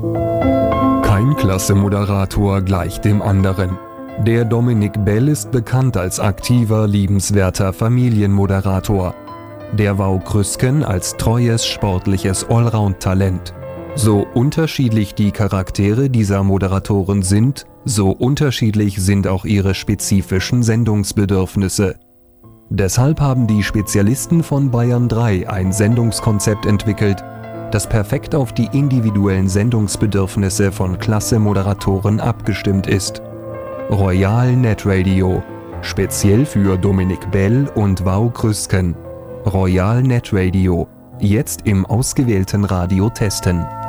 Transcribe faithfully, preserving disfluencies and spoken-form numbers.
Kein Klasse-Moderator gleicht dem anderen. Der Dominik Bell ist bekannt als aktiver, liebenswerter Familienmoderator. Der Wau Krüsken als treues, sportliches Allround-Talent. So unterschiedlich die Charaktere dieser Moderatoren sind, so unterschiedlich sind auch ihre spezifischen Sendungsbedürfnisse. Deshalb haben die Spezialisten von Bayern drei ein Sendungskonzept entwickelt, das perfekt auf die individuellen Sendungsbedürfnisse von Klasse-Moderatoren abgestimmt ist. Royal Net Radio, speziell für Dominik Bell und Wau Krüsken. Royal Net Radio, jetzt im ausgewählten Radio testen.